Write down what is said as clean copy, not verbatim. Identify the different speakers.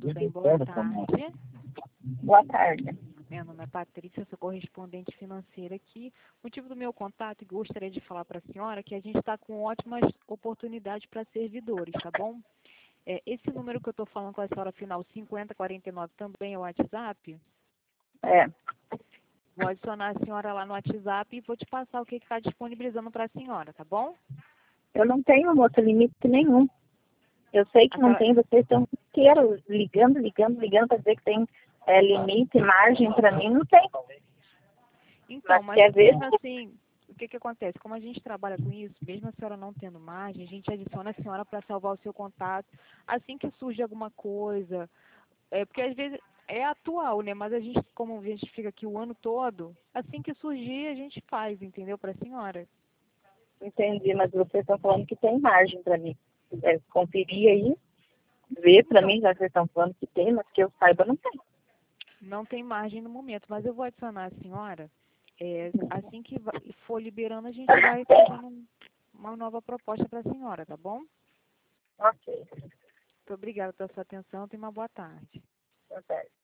Speaker 1: Tudo bem? Boa tarde.
Speaker 2: Boa tarde.
Speaker 1: Meu nome é Patrícia, sou correspondente financeira aqui. O motivo do meu contato, gostaria de falar para a senhora que a gente está com ótimas oportunidades para servidores, tá bom? Esse número que eu estou falando com a senhora, final 5049, também é o WhatsApp?
Speaker 2: É,
Speaker 1: Vou adicionar a senhora lá no WhatsApp e vou te passar o que está disponibilizando para a senhora, tá bom?
Speaker 2: eu não tenho, moça, limite nenhum. Eu sei que não tem, vocês estão inteiros ligando para dizer que tem limite, margem, para mim não tem.
Speaker 1: Então, mas
Speaker 2: quer ver?
Speaker 1: mesmo assim, o que acontece? Como a gente trabalha com isso, mesmo a senhora não tendo margem, a gente adiciona a senhora para salvar o seu contato. Assim que surge alguma coisa, porque às vezes é atual, né? Mas a gente, como a gente fica aqui o ano todo, assim que surgir, a gente faz, entendeu? Para a senhora.
Speaker 2: Entendi, mas vocês estão falando que tem margem para mim. Conferir aí, ver para
Speaker 1: Então,
Speaker 2: mim, já que vocês estão falando que tem, mas que eu saiba não tem.
Speaker 1: não tem margem no momento, mas eu vou adicionar a senhora. Assim que for liberando, a gente vai fazendo uma nova proposta para a senhora, tá bom?
Speaker 2: Ok,
Speaker 1: Muito obrigada pela sua atenção. Tenha uma boa tarde.
Speaker 2: tá certo.